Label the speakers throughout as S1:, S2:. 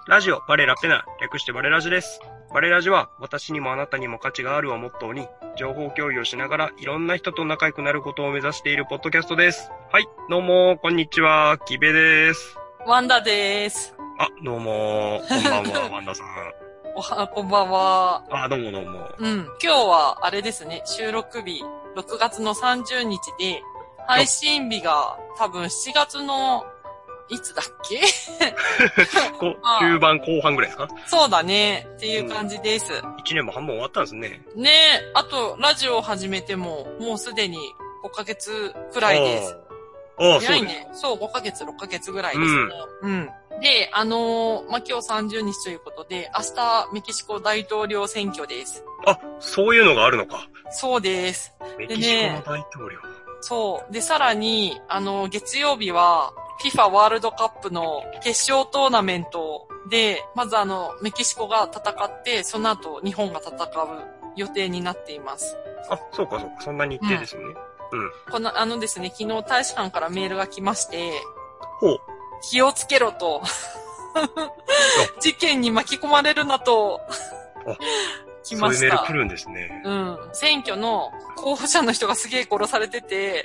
S1: ラジオ、バレラペナ、略してバレラジです。バレラジは、私にもあなたにも価値があるをモットーに、情報共有をしながら、いろんな人と仲良くなることを目指しているポッドキャストです。はい、どうも、こんにちは、キベです。
S2: ワンダです。
S1: あ、どうも、こんばんは、ワンダさん。
S2: こんばんは。
S1: あ、どうもどうも。
S2: 今日は、あれですね、収録日、6月の30日で、配信日が多分7月の、いつだっけ
S1: 中盤後半ぐらいですか？
S2: そうだね。っていう感じです。
S1: 1年も半分終わったんですね。
S2: ねえ、あと、ラジオを始めても、もうすでに5ヶ月くらいです。早いね。そう、5ヶ月、6ヶ月ぐらいですね。で、今日30日ということで、明日、メキシコ大統領選挙です。
S1: あ、そういうのがあるのか。
S2: そうです。
S1: メキシコの大統領。
S2: そう。で、さらに、月曜日は、FIFA ワールドカップの決勝トーナメントで、まずメキシコが戦って、その後日本が戦う予定になっています。
S1: あ、そうかそうか。そんな日程ですよね。
S2: このですね、昨日大使館からメールが来まして、
S1: ほう。
S2: 気をつけろと。事件に巻き込まれるなと。来ました。
S1: そういうメール来るんですね。
S2: 選挙の候補者の人がすげえ殺されてて、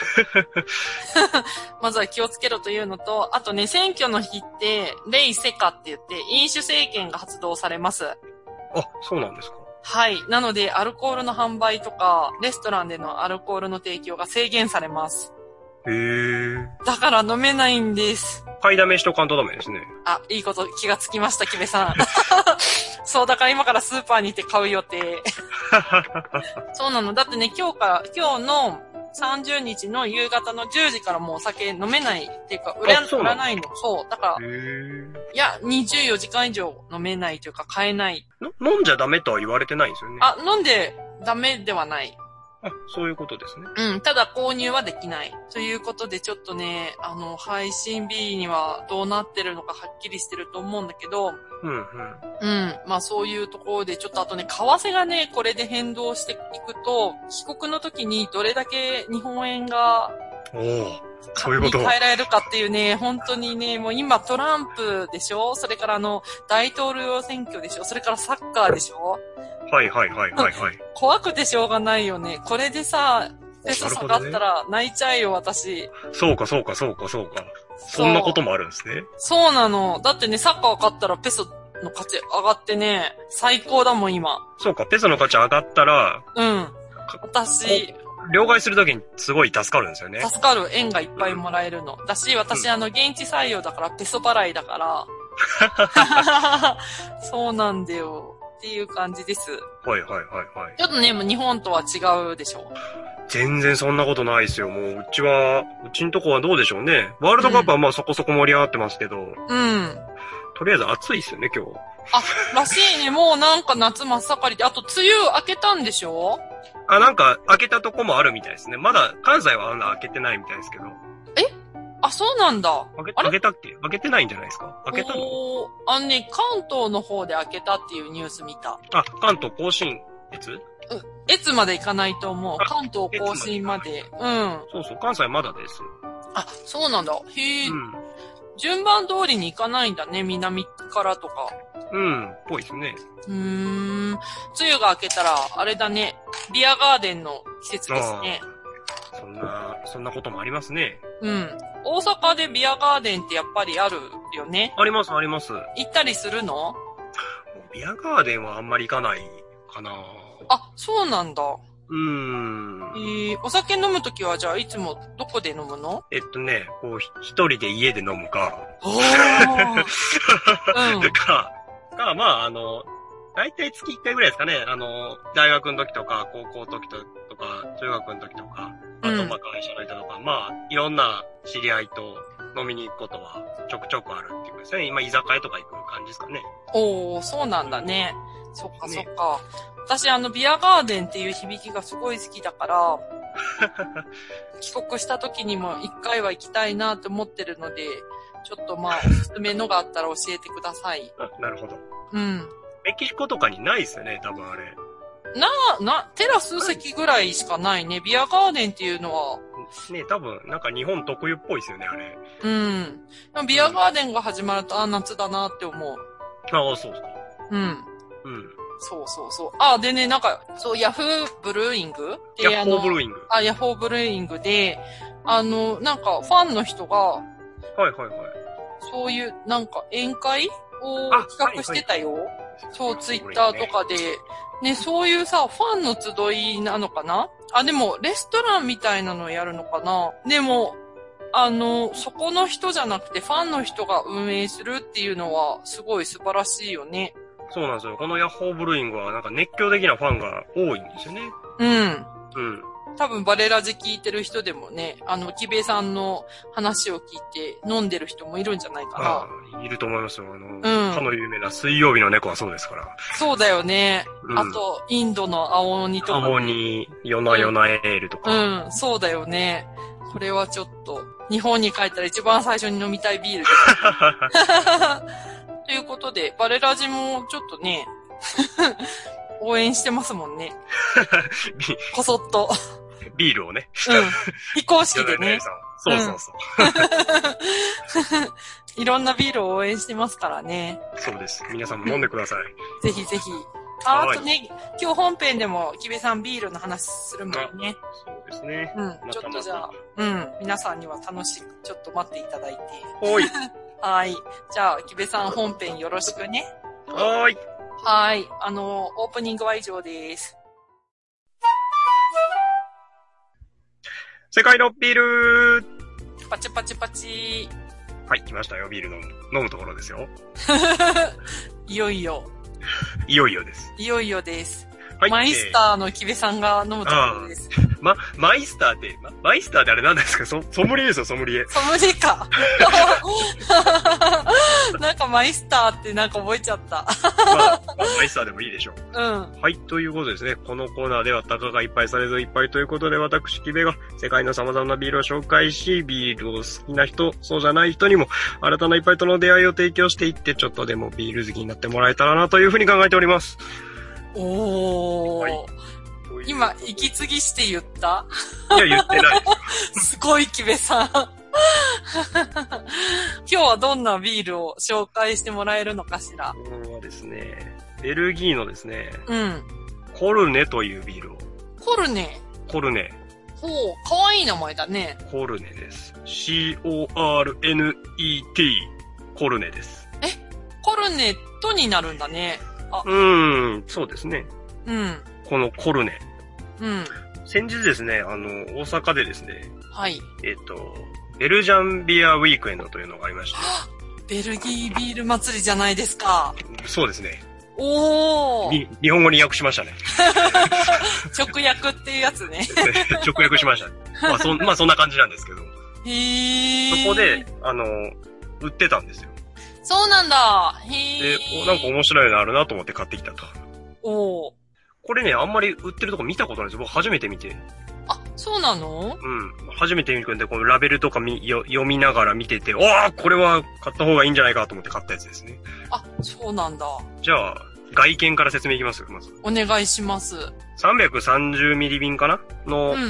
S2: まずは気をつけろというのと、あとね、選挙の日って、レイセカって言って、飲酒制限が発動されます。
S1: あ、そうなんですか。
S2: はい。なので、アルコールの販売とか、レストランでのアルコールの提供が制限されます。
S1: へー。
S2: だから飲めないんです。
S1: 買いだめしとかんとダメですね。
S2: あ、いいこと気がつきました、キベさん。そう、だから今からスーパーに行って買う予定。そうなの。だってね、今日の30日の夕方の10時からもうお酒飲めないっていうか、売らないの。そう。だから、いや、24時間以上飲めないというか買えない。
S1: 飲んじゃダメとは言われてないんですよね。
S2: あ、飲んでダメではない。
S1: あ、そういうことですね。
S2: ただ購入はできない。ということでちょっとね、配信日にはどうなってるのかはっきりしてると思うんだけど、まあそういうところでちょっとあとね、為替がね、これで変動していくと、帰国の時にどれだけ日本円が、
S1: そういうこと
S2: に変えられるかっていうね、本当にね、もう今トランプでしょ？それから大統領選挙でしょ？それからサッカーでしょ？
S1: はい。
S2: 怖くてしょうがないよね。これでさ、ペソ下がったら泣いちゃうよ、私。
S1: そうか。そんなこともあるんですね。
S2: そうなの。だってね、サッカー勝ったらペソの価値上がってね、最高だもん、今。
S1: そうか、ペソの価値上がったら、
S2: 私、
S1: 両替するときにすごい助かるんですよね。
S2: 助かる。円がいっぱいもらえるの。だし、私、現地採用だからペソ払いだから。そうなんだよ。っていう感じです。
S1: はい。
S2: ちょっとね、もう日本とは違うでしょ。
S1: 全然そんなことないですよ。もう、うちんとこはどうでしょうね。ワールドカップはまあそこそこ盛り上がってますけど。とりあえず暑いっすよね、今日。
S2: あ、らしいね。もうなんか夏真っ盛りで、あと梅雨明けたんでしょ？
S1: あ、なんか開けたとこもあるみたいですね。まだ関西は開けてないみたいですけど。
S2: あ、そうなんだ。
S1: 開けたっけ？開けてないんじゃないですか？開けたの？
S2: 関東の方で開けたっていうニュース見た。
S1: あ、関東甲信越？
S2: 越まで行かないと思う。関東甲信まで。
S1: そう、関西まだです。
S2: あ、そうなんだ。へえ。順番通りに行かないんだね、南からとか。
S1: ぽいですね。
S2: 梅雨が明けたら、あれだね、ビアガーデンの季節ですね。
S1: そんなこともありますね。
S2: 大阪でビアガーデンってやっぱりあるよね。
S1: あります。行
S2: ったりするの？
S1: ビアガーデンはあんまり行かないかな。
S2: あ、そうなんだ。お酒飲むときはじゃあいつもどこで飲むの？
S1: こう一人で家で飲むか。まあ大体月1回ぐらいですかね。大学の時とか、高校の時とか、中学の時とか、あとまあ会社の人とか、まあいろんな知り合いと飲みに行くことはちょくちょくあるっていうかですね。今居酒屋とか行く感じですかね。
S2: そうなんだね。そっか。私ビアガーデンっていう響きがすごい好きだから、帰国した時にも一回は行きたいなと思ってるので、ちょっとまあおすすめのがあったら教えてください。
S1: なるほど。メキシコとかにないですよね、多分あれ。
S2: テラス席ぐらいしかないね。ビアガーデンっていうのは。
S1: ね、多分、なんか日本特有っぽいですよね、あれ。
S2: でもビアガーデンが始まると、夏だなって思う。
S1: ああ、そうですか。
S2: うん。
S1: うん。
S2: そうそうそう。あ、でね、なんか、そう、ヤフーブルーイングで、
S1: ヤッホーブルーイング。
S2: ヤフーブルーイングで、なんか、ファンの人が、
S1: はいはいはい。
S2: そういう、なんか、宴会を
S1: あ
S2: 企画してたよ。
S1: はいはい
S2: そう、ツイッターとかで。ね、そういうさ、ファンの集いなのかなあ、でも、レストランみたいなのやるのかなでも、そこの人じゃなくて、ファンの人が運営するっていうのは、すごい素晴らしいよね。
S1: そうなんですよ。このヤッホーブルーイングはなんか熱狂的なファンが多いんですよね。
S2: うん。
S1: うん。
S2: 多分バレラジ聞いてる人でもね、キベさんの話を聞いて飲んでる人もいるんじゃないかな。
S1: ああ、いると思いますよ。
S2: ん
S1: かの有名な水曜日の猫はそうですから。
S2: そうだよね。
S1: うん
S2: あと、インドの青鬼とか、
S1: 青に、夜な夜なエールとか。
S2: うん、そうだよね。これはちょっと、日本に帰ったら一番最初に飲みたいビールです。ということで、バレラジもちょっとね、応援してますもんね。こそっと。
S1: ビールをね。
S2: うん。非公式でね。
S1: そうそうそう。
S2: いろんなビールを応援してますからね。
S1: そうです。皆さんも飲んでください。
S2: ぜひぜひ。あとね、今日本編でも、キベさんビールの話するもんね。
S1: そうですね。
S2: うん。ちょっとじゃあ、皆さんには楽しく、ちょっと待っていただいて。
S1: はい。
S2: はい。じゃあ、キベさん本編よろしくね。
S1: はい。
S2: はい。オープニングは以上です。
S1: 世界のビール
S2: パチパチパチ。
S1: はい、来ましたよ、ビール飲むところですよ。
S2: いよいよ。
S1: いよいよです。
S2: いよいよです。
S1: はい。
S2: マイスターのキベさんが飲むところです。
S1: マイスターって、マイスターってあれ何ですか？ソムリエですよ、ソムリエ。
S2: ソムリエか。なんかマイスターってなんか覚えちゃった。
S1: マイスターでもいいでしょう。
S2: うん。
S1: はい、ということですね。このコーナーでは、たかが一杯されず一杯ということで、私、キベが世界の様々なビールを紹介し、ビールを好きな人、そうじゃない人にも、新たな一杯との出会いを提供していって、ちょっとでもビール好きになってもらえたらなというふうに考えております。
S2: おー。
S1: はい、
S2: 今、息継ぎして言った？
S1: いや、言ってないです。
S2: すごいキベさん。今日はどんなビールを紹介してもらえるのかしら。
S1: 今日はですね、ベルギーのですね、
S2: うん。
S1: コルネというビールを。
S2: コルネ。
S1: コルネ。
S2: ほう、かわいい名前だね。
S1: コルネです。CORNET。コルネです。
S2: コルネットになるんだね。
S1: そうですね。
S2: うん。
S1: このコルネ。
S2: うん。
S1: 先日ですね、大阪でですね、
S2: はい。
S1: ベルジャンビアウィークエンドというのがありまして。
S2: ベルギービール祭りじゃないですか。
S1: そうですね。
S2: おー。
S1: 日本語に訳しましたね。
S2: 直訳っていうやつね。
S1: 直訳しましたね。まあそんな感じなんですけど。
S2: へー。
S1: そこで、売ってたんですよ。
S2: そうなんだ。へー。
S1: で、なんか面白いのあるなと思って買ってきたと。
S2: おー。
S1: これね、あんまり売ってるとこ見たことないですよ。僕初めて見て。
S2: あ、そうなの？
S1: うん。初めて見るんで、このラベルとか読みながら見てて、わあ、これは買った方がいいんじゃないかと思って買ったやつですね。
S2: あ、そうなんだ。
S1: じゃあ、外見から説明いきますよ、まず。
S2: お願いします。
S1: 330ミリ瓶かなの、
S2: うん。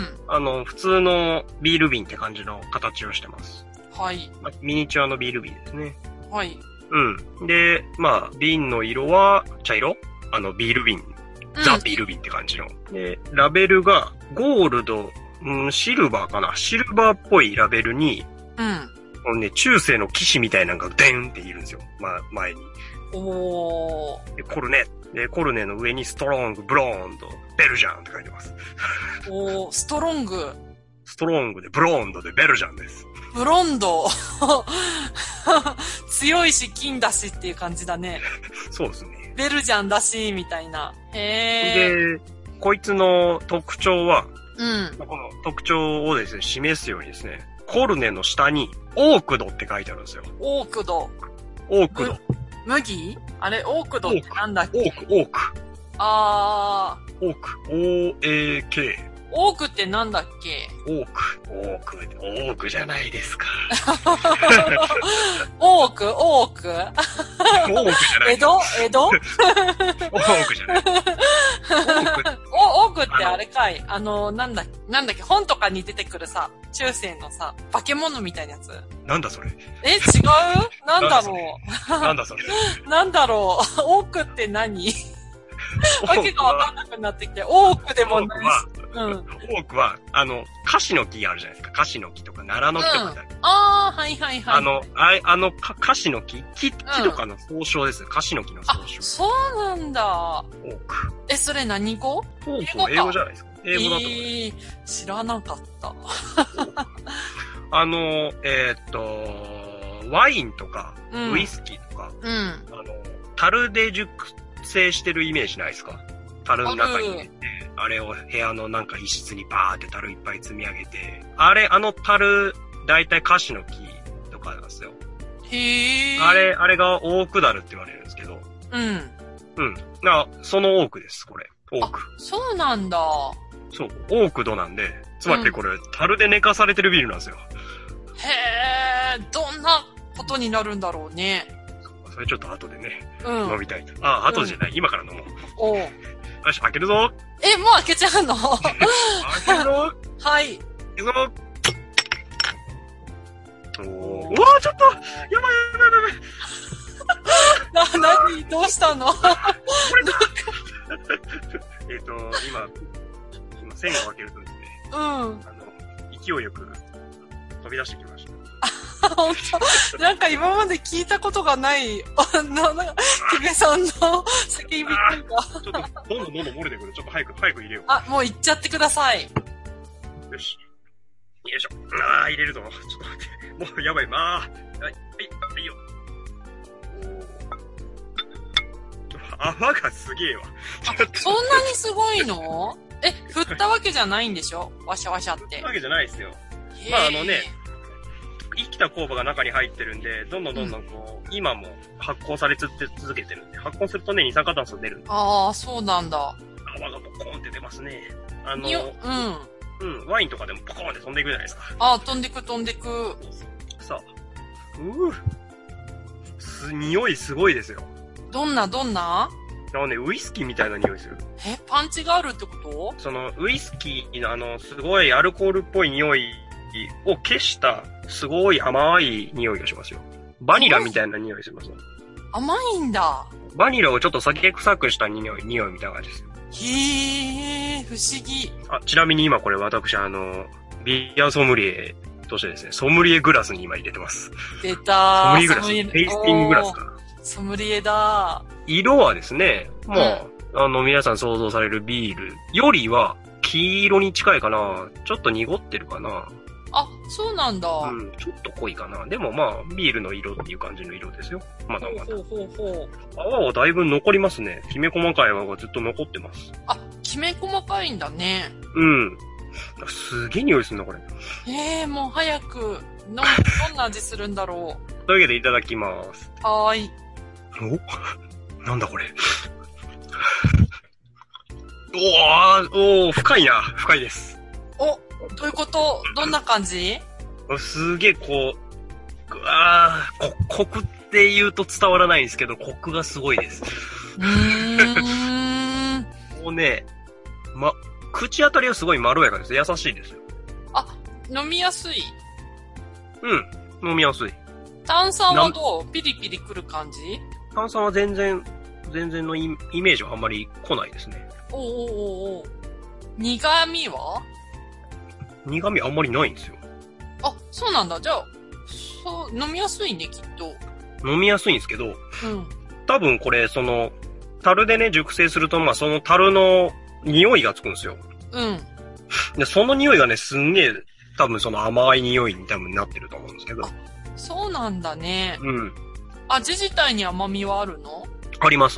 S1: 普通のビール瓶って感じの形をしてます。
S2: はい。
S1: ミニチュアのビール瓶ですね。
S2: はい。
S1: うん。で、瓶の色は茶色？ビール瓶。ザ・ビール瓶って感じの。で、ラベルがゴールド、シルバーかな？シルバーっぽいラベルに、このね、中世の騎士みたいなのがデンっているんですよ。前に。
S2: おー。
S1: で、コルネ。で、コルネの上にストロング、ブローンド、ベルジャンって書いてます。
S2: おー、ストロング。
S1: ストロングでブローンドでベルジャンです。
S2: ブロンド。強いし金だしっていう感じだね。
S1: そうですね。
S2: ベルジャンだし、みたいな。へ
S1: ー。で、こいつの特徴は、
S2: こ
S1: の特徴をですね、示すようにですね、コルネの下に、オークドって書いてあるんですよ。
S2: オークド。
S1: オークド。
S2: 麦？あれ、オークドってなんだっけ？
S1: オーク。
S2: オ
S1: ーク。OAK。
S2: オークってなんだっけ？
S1: オークじゃないですか。
S2: オーク
S1: オークじゃない。
S2: 江戸
S1: オークじゃない。
S2: オークってあれかい。なんだっけ、本とかに出てくるさ、中世のさ、化け物みたいなやつ。
S1: なんだそれ。
S2: 違うなんだろう。
S1: なんだそれ。
S2: なんだろう。オークって何わけがわかんなくなってきて、オークでもないし。
S1: オークは、カシの木あるじゃないですか。カシの木とか、奈良の木とかだ、
S2: はいはいはい。
S1: カシの木木とかの総称です。カシの木の総称。
S2: そうなんだ。
S1: オーク。
S2: それ何語？
S1: オークは英語じゃないですか。英語だと思
S2: います。知らなかった。
S1: ワインとか、ウイスキーとか、樽で熟成してるイメージないですか？樽の中に入れて、あれを部屋のなんか一室にバーって樽いっぱい積み上げて、樽、だいたいカシの木とかなんですよ。
S2: へー。
S1: あれがオークダルって言われるんですけど。そのオークです、これ。オーク。
S2: そうなんだ。
S1: そう、オークドなんで、つまりこれ、樽で寝かされてるビールなんですよ。
S2: へー、どんなことになるんだろうね。
S1: それちょっと後でね、飲みたいと。後じゃない、今から飲もう。よし、開けるぞ。
S2: もう開けちゃうの？
S1: 開けるぞ。
S2: はい。
S1: いくぞ。うわー、ちょっとやばい。
S2: 何どうしたの？
S1: 今、線を開けるとですね。勢いよく飛び出してきました。
S2: 本当なんか今まで聞いたことがない、キベさんの叫び声が。
S1: ちょっと、どんどん漏れてくる。ちょっと早く入れよう。
S2: もう行っちゃってください。
S1: よし。よいしょ。入れるぞ。ちょっと待って。もうやばい。はいよ。泡がすげえわ。
S2: そんなにすごいの？振ったわけじゃないんでしょ？ワシャワシャって。振
S1: ったわけじゃないですよ。生きた酵母が中に入ってるんで、どんどんこう、今も発酵され続けてるんで、発酵するとね、二酸化炭素出るんで。
S2: そうなんだ。
S1: 泡がポコーンって出ますね。ワインとかでもポコーンって飛んでいくじゃないですか。
S2: 飛んでく。
S1: さあ。匂いすごいですよ。
S2: どんな
S1: ウイスキーみたいな匂いする。
S2: パンチがあるってこと？
S1: ウイスキーのすごいアルコールっぽい匂いを消した、すごい甘い匂いがしますよ。バニラみたいな匂いします。
S2: 甘いんだ。
S1: バニラをちょっと酒臭くした匂いみたいな感じですよ。
S2: へー、不思議。
S1: ちなみに今これ私ビアソムリエとしてですね、ソムリエグラスに今入れてます。
S2: 出たー。
S1: ソムリエグラス。テイスティンググラスかな。
S2: ソムリエだー。
S1: 色はですね、皆さん想像されるビールよりは黄色に近いかな。ちょっと濁ってるかな。
S2: そうなんだ。
S1: ちょっと濃いかな。でもビールの色っていう感じの色ですよ。まだまだ。泡はだいぶ残りますね。きめ細かい泡がずっと残ってます。
S2: きめ細かいんだね。
S1: すげえ匂いするな、これ。
S2: もう早く、どんな味するんだろう。
S1: というわけでいただきます。
S2: はーい。
S1: なんだこれ。深いな。深いです。
S2: どういうこと？どんな感じ？
S1: すげえコクって言うと伝わらないんですけど、コクがすごいです。もうね、口当たりはすごいまろやかです。優しいですよ。
S2: 飲みやすい？
S1: 飲みやすい。
S2: 炭酸はどう？ピリピリくる感じ？
S1: 炭酸は全然のイメージはあんまり来ないですね。
S2: 苦味は？
S1: 苦味あんまりないんですよ。
S2: そうなんだ。じゃあ、飲みやすいね、きっと。
S1: 飲みやすいんですけど、多分これ、樽でね、熟成すると、その樽の匂いがつくんですよ。で、その匂いがね、すんげえ、多分甘い匂いに多分なってると思うんですけど。
S2: そうなんだね。味自体に甘みはあるの？
S1: あります。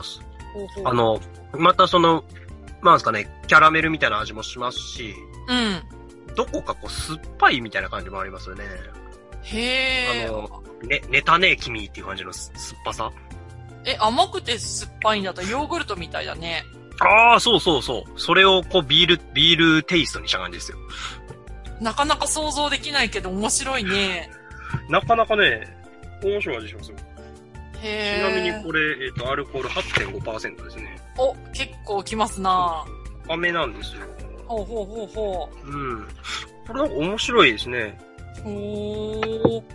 S1: またなんですかね、キャラメルみたいな味もしますし、どこか酸っぱいみたいな感じもありますよね。
S2: へ
S1: ー。寝たね、君っていう感じの酸っぱさ。
S2: 甘くて酸っぱいんだったらヨーグルトみたいだね。
S1: そう。それをビールテイストにした感じですよ。
S2: なかなか想像できないけど面白いね。
S1: なかなかね、面白い味しますよ。
S2: へ
S1: ー。ちなみにこれ、アルコール 8.5% ですね。
S2: 結構きますな。
S1: 高めなんですよ。
S2: ほうほうほうほ
S1: うん。これなんか面白いですね。
S2: う。おー。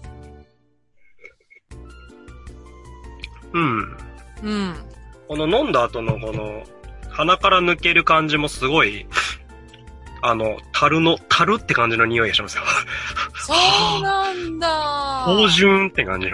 S1: うん。
S2: うん。
S1: この飲んだ後のこの、鼻から抜ける感じもすごい、樽って感じの匂いがしますよ。
S2: そうなんだ。
S1: 芳醇って感じの。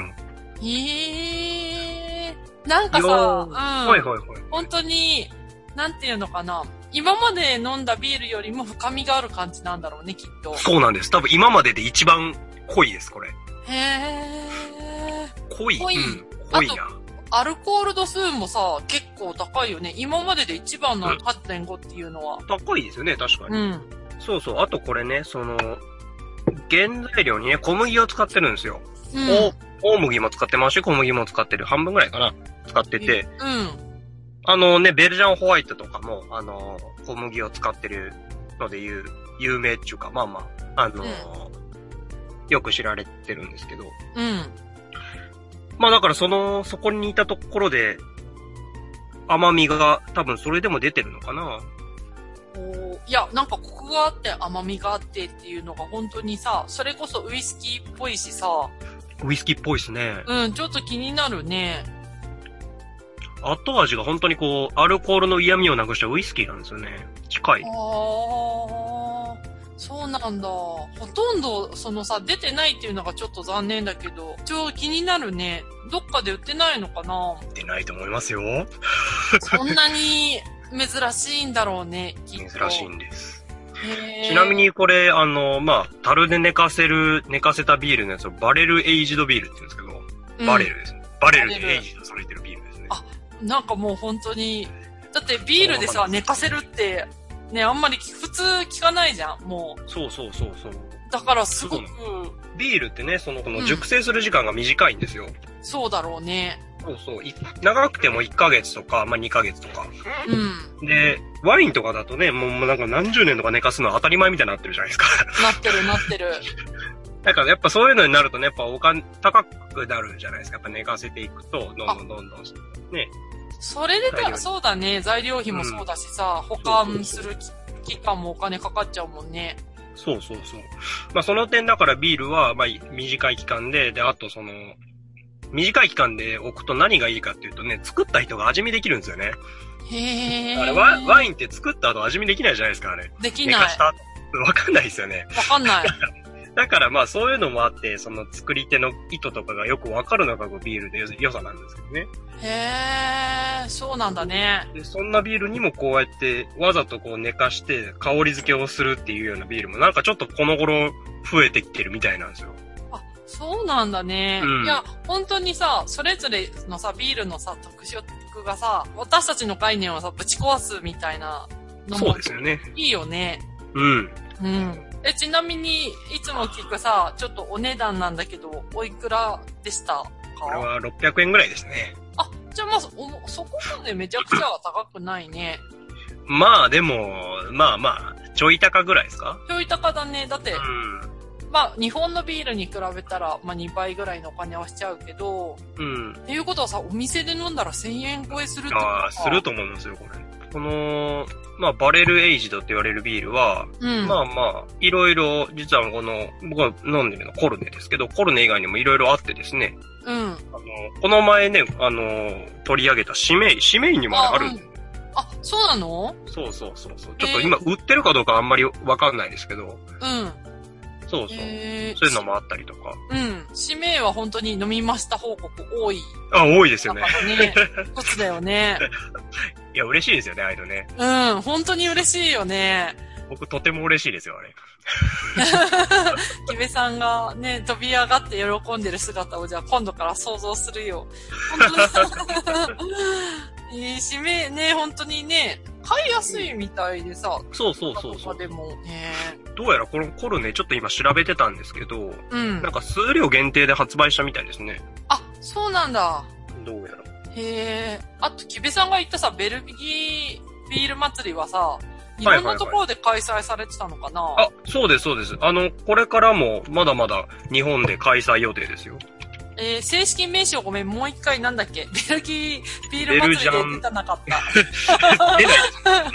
S2: なんかさ、
S1: はいはいはい。
S2: 本当に、なんていうのかな。今まで飲んだビールよりも深みがある感じなんだろうね、きっと。
S1: そうなんです。多分今までで一番濃いです、これ。
S2: へー。
S1: 濃い。
S2: 濃い。
S1: うん、濃いな。
S2: アルコール度数もさ、結構高いよね。今までで一番の 8.5 っていうのは。
S1: 高いですよね、確かに。
S2: うん。
S1: そうそう。あとこれね、原材料にね、小麦を使ってるんですよ。
S2: うん。
S1: 大麦も使ってますし、小麦も使ってる。半分ぐらいかな。使ってて。
S2: うん。
S1: ベルジャンホワイトとかも、小麦を使ってるので有名っていうか、まあまあ、よく知られてるんですけど。
S2: うん。
S1: まあだからそこにいたところで、甘みが多分それでも出てるのかな。
S2: いや、なんかコクがあって甘みがあってっていうのが本当にさ、それこそウイスキーっぽいしさ。
S1: ウイスキーっぽいですね。
S2: うん、ちょっと気になるね。
S1: 後味が本当にこう、アルコールの嫌味をなくしたウイスキーなんですよね。近い。
S2: そうなんだ。ほとんど、出てないっていうのがちょっと残念だけど、気になるね。どっかで売ってないのかな？
S1: 売ってないと思いますよ。
S2: そんなに珍しいんだろうね、きっと。
S1: 珍しいんです。ちなみにこれ、樽で寝かせたビールのやつをバレルエイジドビールって言うんですけど、バレルですね。バレルでエイジドされてるビールですね。
S2: あ、なんかもう本当に、だってビールでさ、寝かせるって、ね、あんまり普通聞かないじゃん、もう。
S1: そう。
S2: だからすごく。
S1: ビールってね、この熟成する時間が短いんですよ。
S2: そうだろうね。
S1: そう。長くても1ヶ月とか、まあ2ヶ月とか。
S2: うん。
S1: で、ワインとかだとね、もうなんか何十年とか寝かすのは当たり前みたいになってるじゃないですか。
S2: なってる。
S1: だからやっぱそういうのになるとね、やっぱお金高くなるじゃないですか。やっぱ寝かせていくと、どんどんね。
S2: それでそうだね。材料費もそうだしさ、保管する期間もお金かかっちゃうもんね。
S1: そう。まあその点だからビールは、まあ短い期間で、あと短い期間で置くと何がいいかっていうとね、作った人が味見できるんですよね。
S2: へー。
S1: あれワインって作った後味見できないじゃないですか、あれ。
S2: できない。
S1: 寝かした後。わかんないですよね。
S2: わかんない。
S1: だからまあそういうのもあって、作り手の意図とかがよくわかるのがビールで良さなんですけどね。
S2: へー、そうなんだね。
S1: で、そんなビールにもこうやってわざとこう寝かして香り付けをするっていうようなビールもなんかちょっとこの頃増えてきてるみたいなんですよ。
S2: あ、そうなんだね。いや、本当にさ、それぞれのさ、ビールのさ、特色がさ、私たちの概念をさ、ぶち壊すみたいなのも。
S1: そうですよね。
S2: いいよね。
S1: うん。
S2: ちなみに、いつも聞くさ、ちょっとお値段なんだけど、おいくらでしたか？
S1: これは600円ぐらいですね。
S2: あ、じゃあまあ、そこまでめちゃくちゃ高くないね。
S1: まあでも、まあ、ちょい高ぐらいですか？
S2: ちょい高だね。だって、まあ、日本のビールに比べたら、まあ2倍ぐらいのお金はしちゃうけど、っていうことはさ、お店で飲んだら1000円超えするってことか？
S1: すると思いますよ、これ。まあ、バレルエイジドって言われるビールは、まあ、いろいろ、実は僕が飲んでるのコルネですけど、コルネ以外にもいろいろあってですね。この前ね、取り上げたシメイにもあるんだよ。
S2: あ、そうなの？
S1: そう。ちょっと今売ってるかどうかあんまりわかんないですけど。そう。そういうのもあったりとか。
S2: 使命は本当に飲みました報告多い。
S1: 多いですよね。
S2: 一つだよね。
S1: いや、嬉しいですよね、ああいうのね。
S2: 本当に嬉しいよね。
S1: 僕とても嬉しいですよ、あれ。
S2: キベさんがね、飛び上がって喜んでる姿をじゃあ今度から想像するよ。本当に。使命ね、本当にね、買いやすいみたいでさ。
S1: そう。
S2: でもね。
S1: どうやらこのコルネちょっと今調べてたんですけど、なんか数量限定で発売したみたいですね。
S2: あ、そうなんだ。
S1: どうやら。
S2: へー。あと、キベさんが言ったさ、ベルギービール祭りはさ、いろんなところで開催されてたのかな？
S1: そうです。これからもまだまだ日本で開催予定ですよ。
S2: 正式名称ごめん、もう一回なんだっけ？ベルギービール祭りで出たなかった。
S1: 出ない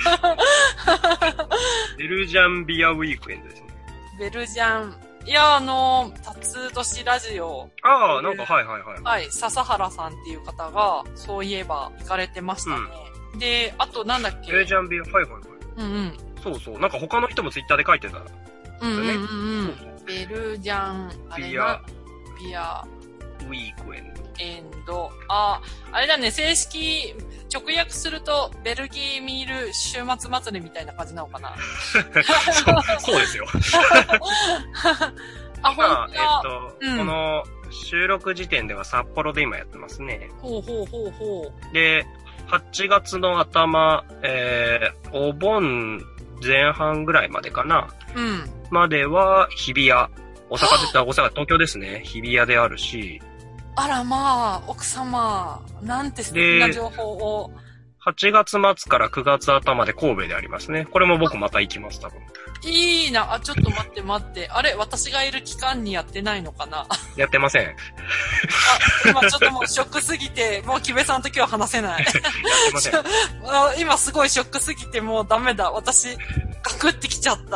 S1: ベルジャンビアウィークエンドですね。
S2: ベルジャン。いや、タツ年ラジオ。
S1: ああ、なんか、はいはいはい。
S2: はい、笹原さんっていう方が、そういえば行かれてましたね。で、あとなんだっけ？
S1: ベルジャンビア、はいはいはい。
S2: うんうん。
S1: そうそう。なんか他の人もツイッターで書いてた。
S2: うんうんうんうん。ベルジャン、ビア
S1: ウィーク
S2: エンド。あれだね、正式、直訳すると、ベルギーミール週末祭りみたいな感じなのかな。
S1: そうですよ。
S2: あ、ほんとだ。
S1: この収録時点では札幌で今やってますね。
S2: ほう。
S1: で、8月の頭、お盆前半ぐらいまでかな。
S2: うん。
S1: までは、日比谷。東京ですね。日比谷であるし。
S2: あらまあ、奥様、なんて素敵な情報を。
S1: 8月末から9月頭で神戸でありますね。これも僕また行きます、多分。
S2: いいな。ちょっと待って。あれ、私がいる期間にやってないのかな？
S1: やってません。
S2: 今ちょっともうショックすぎて、もう木部さんと今日話せない。やって
S1: ません。
S2: 今すごいショックすぎてもうダメだ。私、ガクってきちゃった。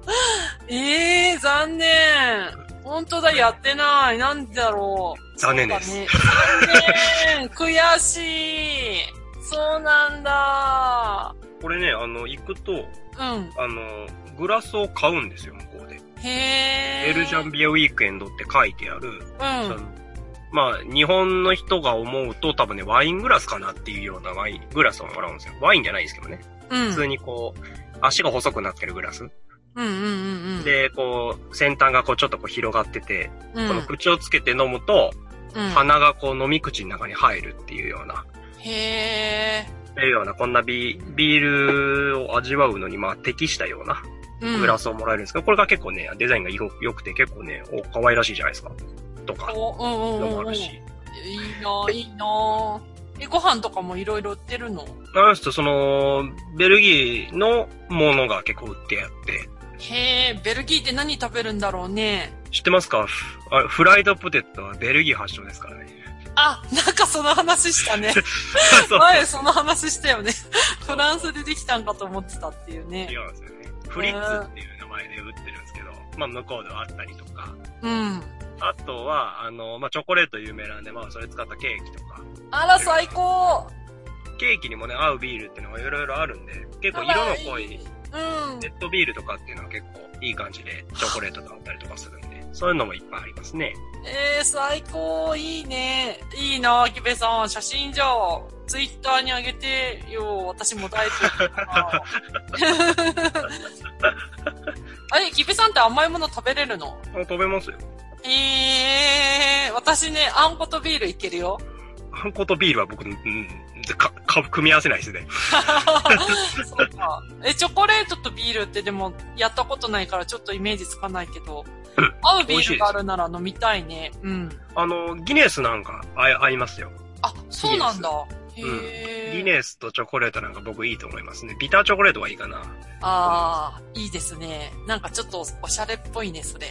S2: 残念。本当だ、やってない。なんでだろう。
S1: 残念です。
S2: 残念。悔しい。そうなんだ。
S1: これね、行くと、
S2: うん。
S1: グラスを買うんですよ、向こうで。
S2: へー。
S1: ベルジャンビアウィークエンドって書いてある。
S2: うん。
S1: まあ、日本の人が思うと多分ね、ワイングラスかなっていうようなワイングラスをもらうんですよ。ワインじゃないですけどね。
S2: うん。
S1: 普通にこう、足が細くなってるグラス。
S2: うん。
S1: で、こう、先端がこうちょっとこう広がってて、
S2: うん、
S1: この口をつけて飲むと、
S2: うん、
S1: 鼻がこう飲み口の中に入るっていうような。
S2: へ
S1: ー。っていうような、こんなビールを味わうのにまあ適したようなグラスをもらえるんですけど、これが結構ね、デザインが良くて結構ね、可愛らしいじゃないですか。とか、のもあるし。
S2: いいなご飯とかもいろいろ売ってるの？
S1: その、ベルギーのものが結構売ってあって。
S2: へー、ベルギーって何食べるんだろうね。
S1: 知ってますか？フライドポテトはベルギー発祥ですからね。
S2: あ、なんかその話したね。前その話したよね。フランスでできたんかと思ってたっていうね。
S1: 違うんですよね。フリッツっていう名前で売ってるんですけど、まあ向こうではあったりとか。
S2: うん。
S1: あとは、まあチョコレート有名なんで、まあそれ使ったケーキとか。
S2: あら、最高！
S1: ケーキにもね、合うビールっていうのがいろいろあるんで、結構色の濃い、レッドビールとかっていうのは結構いい感じでチョコレートとあったりとかするんで、そういうのもいっぱいありますね。
S2: 最高、いいね。いいな、キベさん。写真じゃあ、ツイッターにあげてよ。私も大好きだな。キベさんって甘いもの食べれるの？
S1: 食べますよ。
S2: 私ね、あんことビールいけるよ。
S1: あんことビールは僕、組み合わせないですね。
S2: そうか。チョコレートとビールってでも、やったことないからちょっとイメージつかないけど、合うビールがあるなら飲みたいね。うん。
S1: ギネスなんか合いますよ。
S2: あ、そうなんだ。
S1: ギネスとチョコレートなんか僕いいと思いますね。ビターチョコレートはいいかな。
S2: いいですね。なんかちょっとおしゃれっぽいね、それ。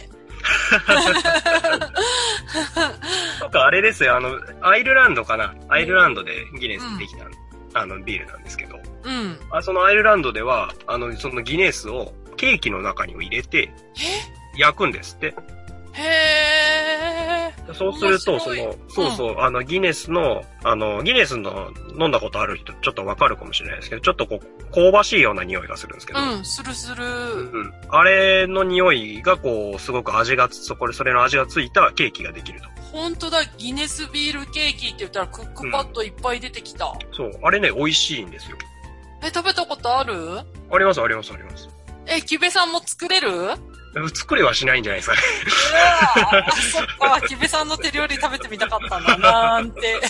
S1: とかあれですよ、アイルランドかな。アイルランドでギネスできた、ビールなんですけど。
S2: うん。
S1: そのアイルランドでは、そのギネスをケーキの中に入れて、焼くんですって。
S2: へー。
S1: そうすると、ギネスの飲んだことある人ちょっとわかるかもしれないですけど、ちょっとこう、香ばしいような匂いがするんですけど。
S2: する。
S1: あれの匂いがこう、すごくそれの味がついたケーキができると。
S2: ほんとだ、ギネスビールケーキって言ったらクックパッドいっぱい出てきた。
S1: そう、あれね、美味しいんですよ。
S2: 食べたことある？
S1: あります。
S2: キベさんも作れる？
S1: 作れはしないんじゃないですかね。
S2: そっか、キベさんの手料理食べてみたかったんだなんて。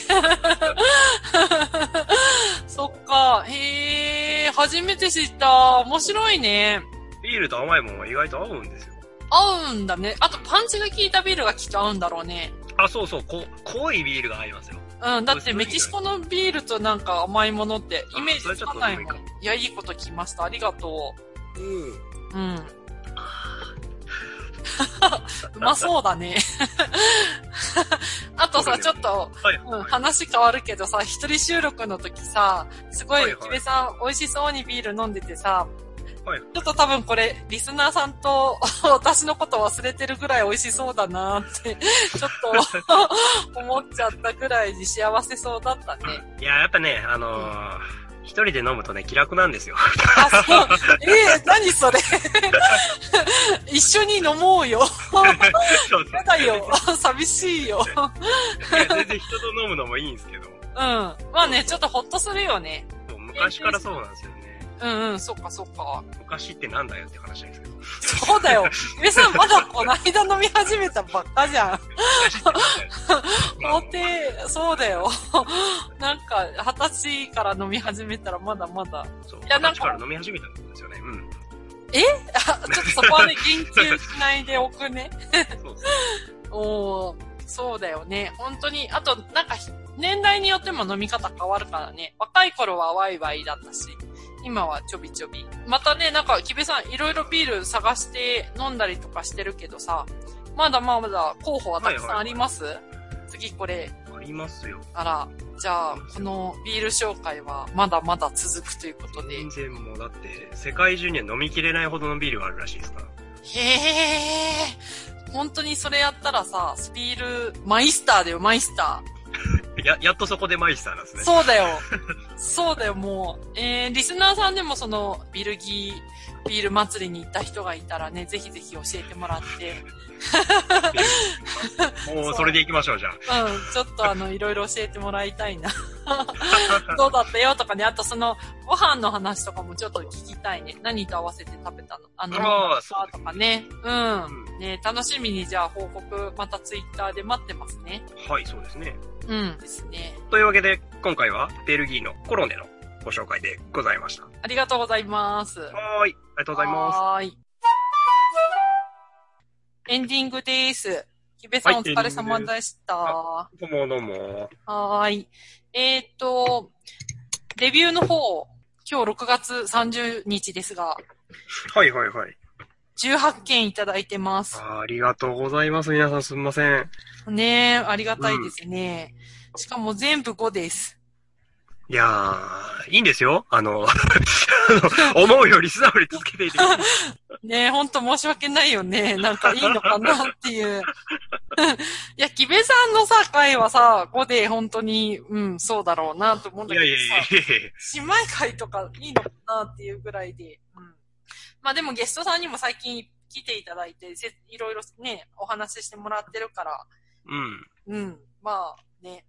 S2: そっか、初めて知った。面白いね。
S1: ビールと甘いものは意外と合うんですよ。
S2: 合うんだね。あとパンチが効いたビールがきっと合うんだろうね。
S1: そう、濃いビールが合いますよ。
S2: だってメキシコのビールとなんか甘いものってイメージつかないもん。いや、いいこと聞きました。ありがとう。うん。 うまそうだね。あとさ、ちょっと、話変わるけどさ、一人収録の時さ、すごい、キベさん美味しそうにビール飲んでてさ、ちょっと多分これ、リスナーさんと私のこと忘れてるぐらい美味しそうだなって、ちょっと思っちゃったぐらいに幸せそうだったね。
S1: いや、やっぱね、一人で飲むとね、気楽なんですよ。
S2: あ、そう。何それ。一緒に飲もうよ。やだよ。寂しいよ。
S1: いや、全然人と飲むのもいいんですけど。
S2: まあね、ちょっとほっとするよね。
S1: 昔からそうなんですよね。
S2: そっかそっか。
S1: 昔ってなんだよって話ですけど。
S2: そうだよ。皆さんまだこの間飲み始めたばっかじゃん。法廷、そうだよ。なんか、20歳から飲み始めたらまだまだ。
S1: そう。いや、20歳から飲み始めたんですよね。
S2: ちょっとそこはね、言及しないでおくね。そうだよね。本当に。あと、なんか、年代によっても飲み方変わるからね。若い頃はワイワイだったし。今はちょびちょび。またね、なんか、キベさん、いろいろビール探して飲んだりとかしてるけどさ、まだまだ候補はたくさんあります？次これ。
S1: ありますよ。
S2: あら、じゃあ、このビール紹介はまだまだ続くということで。
S1: 全然もうだって、世界中には飲みきれないほどのビールがあるらしいですから。
S2: へー。本当にそれやったらさ、ビール、マイスターだよ、マイスター。
S1: やっとそこでマイスターなんですね。
S2: そうだよ。そうだよ、もう。リスナーさんでもその、ビル祭りに行った人がいたらね、ぜひぜひ教えてもらって。
S1: もうそれで行きましょう、じゃあ。
S2: ちょっといろいろ教えてもらいたいな。どうだったよとかね、あとその、ご飯の話とかもちょっと聞きたいね。何と合わせて食べたの
S1: そう
S2: とかね。ね、楽しみにじゃあ報告、またツイッターで待ってますね。
S1: はい、そうですね。
S2: ですね。
S1: というわけで、今回はベルギーのコロネのご紹介でございました。
S2: ありがとうございます。
S1: ありがとうございます。
S2: エンディングです。キベさんお疲れ様でした。
S1: どうもどうも。
S2: レビューの方、今日6月30日ですが。
S1: はい。
S2: 18件いただいてます。
S1: ありがとうございます。皆さんすみません。
S2: ねえ、ありがたいですね。しかも全部5です。
S1: いやー、いいんですよ。思うより素直に続けていて。
S2: ねえ、ほんと申し訳ないよね。なんかいいのかなっていう。いや、キベさんのさ、回はさ、5で本当に、そうだろうなと思うんだけどさ。姉妹会とかいいのかなっていうぐらいで。まあでもゲストさんにも最近来ていただいて、いろいろね、お話ししてもらってるから。まあね。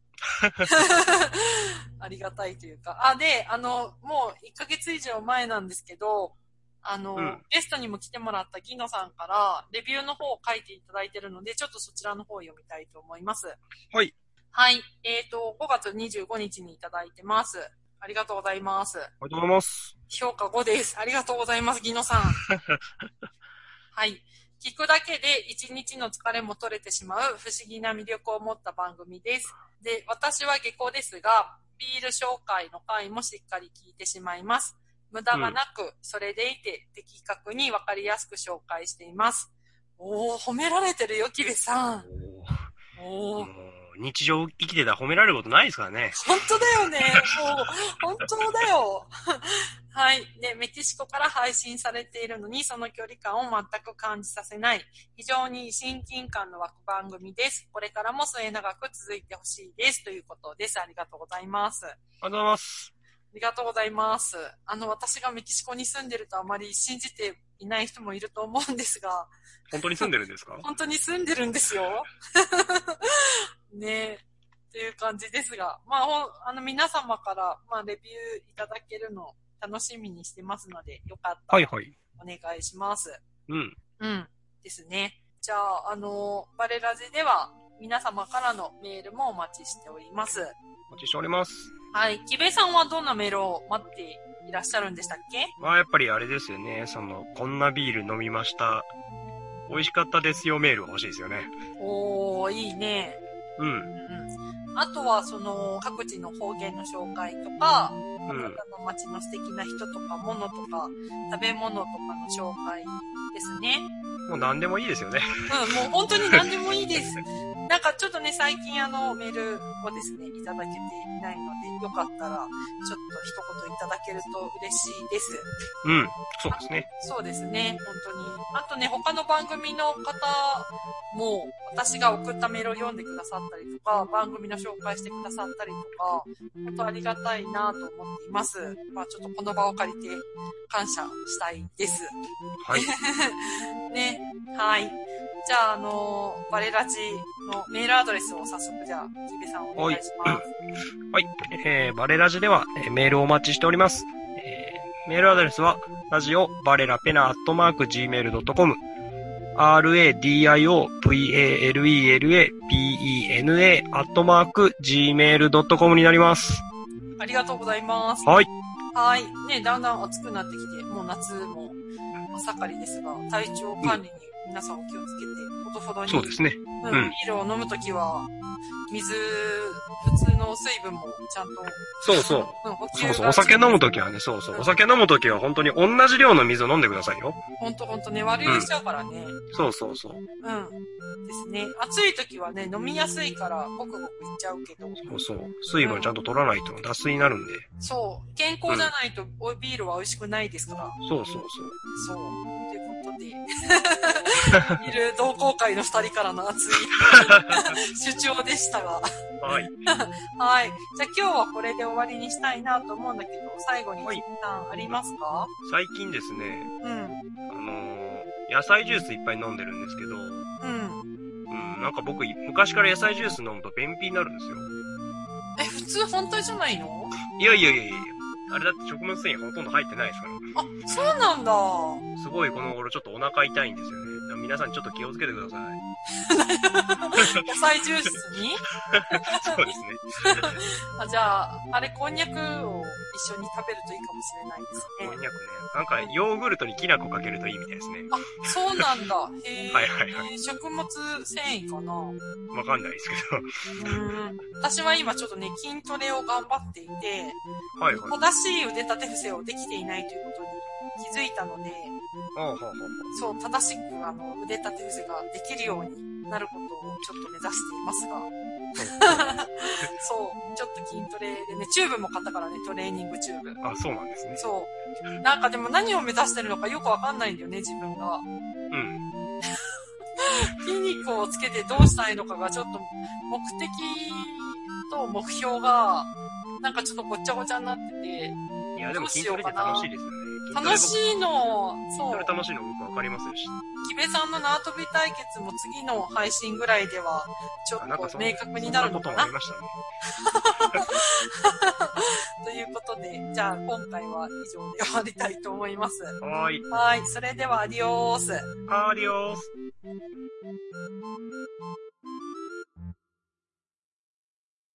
S2: ありがたいというか。で、もう1ヶ月以上前なんですけど、ゲストにも来てもらったギノさんから、レビューの方を書いていただいてるので、ちょっとそちらの方を読みたいと思います。
S1: はい。
S2: はい。5月25日にいただいてます。ありがとうございます。
S1: ありがとうございます。
S2: 評価5です。ありがとうございます、ギノさん。はい。聞くだけで一日の疲れも取れてしまう不思議な魅力を持った番組です。で、私は下校ですが、ビール紹介の回もしっかり聞いてしまいます。無駄がなく、それでいて的確に分かりやすく紹介しています。褒められてるよ、キベさん。
S1: 日常生きてたら褒められることないですからね。
S2: 本当だよね。もう、本当だよ。はい。で、メキシコから配信されているのに、その距離感を全く感じさせない、非常に親近感の湧く番組です。これからも末永く続いてほしいです。ということです。ありがとうございます。
S1: ありがとうございます。
S2: ありがとうございます。私がメキシコに住んでるとあまり信じていない人もいると思うんですが。
S1: 本当に住んでるんですか？
S2: 本当に住んでるんですよ。ねえ。という感じですが。まあ、皆様から、レビューいただけるの楽しみにしてますので、よかったらお願いします。ですね。じゃあ、バレラジでは皆様からのメールもお待ちしております。
S1: お待ちしております。
S2: はい。キベさんはどんなメールを待っていらっしゃるんでしたっけ？
S1: やっぱりあれですよね。こんなビール飲みました。美味しかったですよメール欲しいですよね。
S2: いいね。 あとは、各地の方言の紹介とか、
S1: うん。
S2: 博多の街の素敵な人とか、物とか、食べ物とかの紹介ですね。
S1: もう何でもいいですよね。
S2: うん、もう本当に何でもいいです。なんかちょっとね、最近メールをですね、いただけていないので、よかったら、ちょっと一言いただけると嬉しいです。
S1: うん。そうですね。
S2: そうですね、本当に。あとね、他の番組の方も、私が送ったメールを読んでくださったりとか、番組の紹介してくださったりとか、本当ありがたいなと思っています。まあちょっとこの場を借りて感謝したいです。
S1: はい。
S2: ね、はい。じゃあ、バレラジのメールアドレスを早速、じゃあ、ジビさんお願いします。
S1: はい。バレラジでは、メールをお待ちしております。メールアドレスは、ラジオバレラペナ@gmail.com radiopalelepena@gmail.com になります。
S2: ありがとうございます。
S1: はい。
S2: はい。ね、だんだん暑くなってきて、もう夏も真盛りですが、体調管理に皆さんお気をつけて、ほどほどに。
S1: そうですね。
S2: ビールを飲むときは、水、普通の水分もちゃんと。
S1: そうそう。そうそう。お酒飲むときはね、そうそう。お酒飲むときは本当に同じ量の水を飲んでくださいよ。
S2: ほんとね、悪酔いしちゃうからね。
S1: そうそうそう。
S2: ですね。暑いときはね、飲みやすいから、ごくごくいっちゃうけど。
S1: そうそう。水分ちゃんと取らないと脱水になるんで。
S2: そう。健康じゃないと、ビールは美味しくないですから。
S1: そうそうそう。
S2: そう。ということで、いる同好会の二人からの熱い主張でしたが。
S1: はい。
S2: はい。じゃあ今日はこれで終わりにしたいなと思うんだけど、最後にキムさんありますか？
S1: 最近ですね、
S2: うん。
S1: 野菜ジュースいっぱい飲んでるんですけど、なんか僕、昔から野菜ジュース飲むと便秘になるんですよ。
S2: 普通反対じゃないの？
S1: いや。あれだって食物繊維ほとんど入ってないですから。
S2: あ、そうなんだ。
S1: すごいこの頃ちょっとお腹痛いんですよね。皆さんちょっと気をつけてください。
S2: 野菜ジュースに
S1: そうですね。
S2: じゃあ、あれ、こんにゃくを一緒に食べるといいかもしれないですね。
S1: こんにゃくね。なんか、ヨーグルトにきな粉かけるといいみたいですね。
S2: あ、そうなんだ。へえ。
S1: はい。
S2: 食物繊維かな？わ
S1: かんないですけど。
S2: 私は今ちょっとね、筋トレを頑張っていて、
S1: はい。
S2: 正しい腕立て伏せをできていないということに気づいたので、そう、正しく腕立て伏せができるようになることをちょっと目指していますが、そう、ちょっと筋トレでね、チューブも買ったからね、トレーニングチューブ。
S1: あ、そうなんですね。
S2: そう。なんかでも何を目指してるのかよくわかんないんだよね、自分が。筋肉をつけてどうしたいのかがちょっと目的と目標がなんかちょっとごっちゃごちゃになってて。
S1: いやでも筋トレって楽しいですよね。
S2: 楽しいの。
S1: そう。筋トレ楽しいの僕わかりますし。
S2: キベさんの縄跳び対決も次の配信ぐらいではちょっと明確になるのかな。
S1: そんなこともありましたね。
S2: ということで、じゃあ今回は以上で終わりたいと思います。
S1: はい。
S2: はい。それではアディオース。
S1: アディオース。